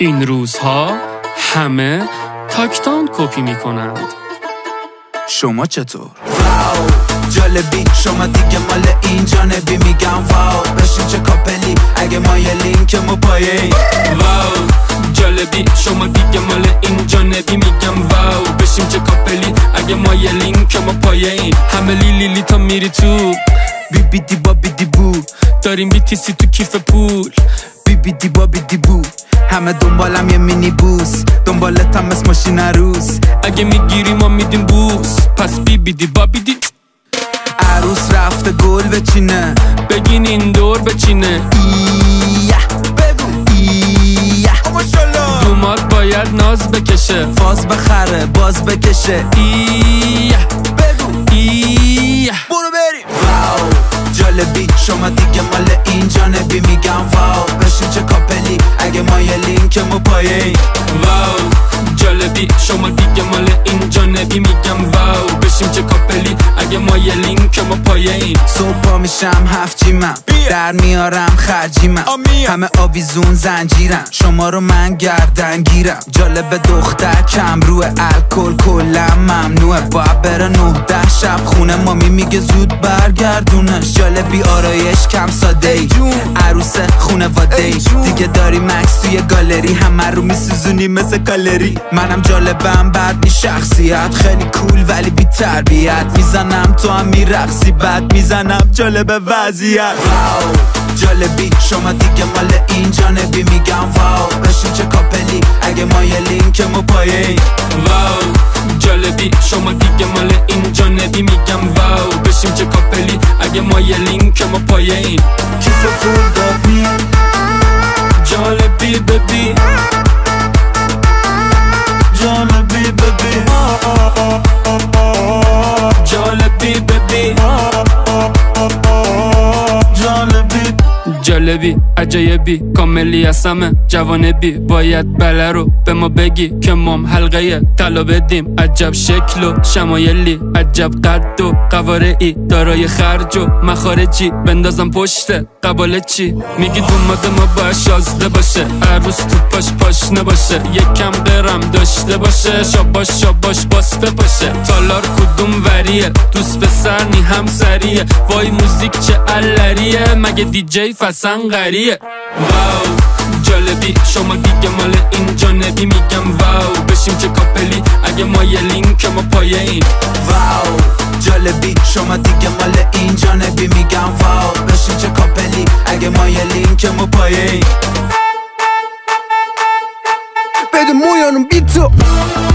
این روزها همه تاکتان کپی میکنند. شما چطور؟ واو جالبی شما دیگه مال این جانبی میگم واو بشین چه کاپلی اگه ما یه لینک ما پایه واو جالبی شما دیگه مال این جانبی میگم واو بشین چه کاپلی اگه ما یه لینک ما پایه همه لیلی تا میری تو بی بی دی با بی دی بو داریم بیتیسی تو کیف پول بی بی دی با بی دی بو همه دنبالم یه مینی بوس دنبالتم اسم ماشین عروس اگه میگیری ما میدیم بوس پس بی بی دی با بی دی عروس رفته گل بچینه بگین این دور بچینه ایه بگو ایه دومات باید ناز بکشه فاز بخره باز بکشه ایه بگو ایه برو بریم واو جالبی شما دیگه مال این جانبی میگم واو بشین چه کاپلی اگه ما یه لینک ما پایه واو جالبی شما دیگه مال این جانبی میگم واو بشیم چه کاپلی اگه ما یه لینک ما پایه صبح پا میشم هفت جیمم در میارم خرجیمم همه آویزون زنجیرم شما رو من گردن گیرم جالب دختر کم روی الکل کلم ممنوعه باید بره 9-10 شب خونه مامی میگه زود برگردونش جالبی آرایش کم ساده ای عروس خونواده ای دیگه داری مکس توی گالری همه رو میسوزونی مثل کالری منم جالبم بعد می شخصیت خیلی کول ولی بی تربیت میزنم تو هم میرقصی بعد میزنم جالب وضعیت واو جالبی شما دیگه مال این جانبی میگم واو بشین چه کاپلی اگه ما یه لینک ما پایه واو جالبی شما دیگه مال این جانبی میگم واو بشیم چه کاپلی اگه ما یه لینک ما پایه کیف پول داد می جالبی ببی جالبی ببی جالبی ببی جالبی جالبی عجایبی کاملی هستمه جوانبی باید بله رو به ما بگی که مام حلقه طلا بدیم عجب شکل و شمایلی عجب قد و قوارعی دارای خرج و مخارجی بندازم پشت قباله چی میگی دوماده ما باید شازده باشه عروس تو پاش نباشه یکم قرم داشته باشه شاباش باسته باشه تالار کدوم وریه دوست پسر نی هم سریه وای موزیک چه علریه مگه دیجی فسن غریه واو جالبی شما دیگه مال این جانبی میگم واو بشیم چه کاپلی اگه ما یه لینک ما پایه این واو جالبی شما دیگه مال این جانبی میگم واو بشین چه کاپلی اگه ما یه لینک ما پایه بده مویانم بی تو